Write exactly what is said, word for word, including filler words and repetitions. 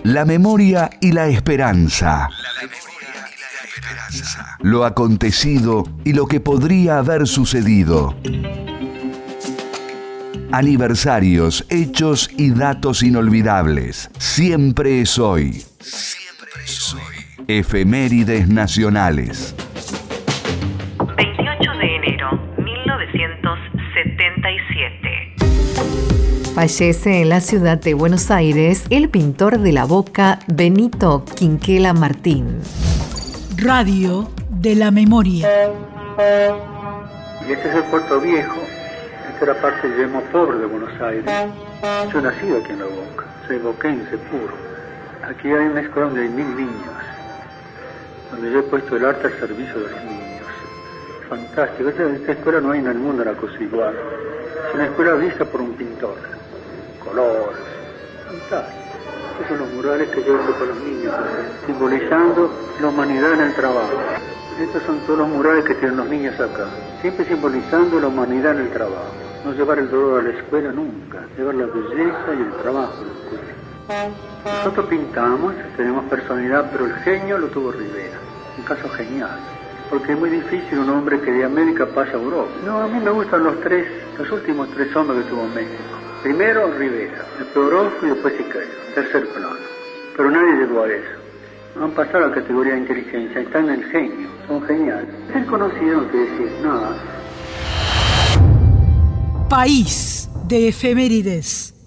La memoria y la esperanza. Lo acontecido y lo que podría haber sucedido. Aniversarios, hechos y datos inolvidables. Siempre es hoy. Siempre es hoy. Efemérides nacionales. veintiocho de enero de mil novecientos setenta y siete. Fallece en la ciudad de Buenos Aires el pintor de la Boca Benito Quinquela Martín. Radio de la memoria. Y este es el Puerto Viejo. Esta era parte, digamos, pobre de Buenos Aires. Yo he nacido aquí en la Boca. Soy boquense puro. Aquí hay una escuela donde hay mil niños, donde yo he puesto el arte al servicio de los niños. Fantástico. Esta, esta escuela no hay en el mundo una cosa igual. Es una escuela vista por un pintor. Colores. Fantástico. Estos son los murales que yo hago con los niños, simbolizando la humanidad en el trabajo. Estos son todos los murales que tienen los niños acá, siempre simbolizando la humanidad en el trabajo. No llevar el dolor a la escuela nunca, llevar la belleza y el trabajo a la escuela. Nosotros pintamos, tenemos personalidad, pero el genio lo tuvo Rivera, un caso genial. Porque es muy difícil un hombre que de América pasa a Europa. No, a mí me gustan los tres, los últimos tres hombres que tuvo México. Primero Rivera, después Orozco y después Siqueiro, tercer plano. Pero nadie llegó a eso. Han pasado a la categoría de inteligencia, están en el genio, son geniales. Ser conocido no quiere decir nada. País de efemérides.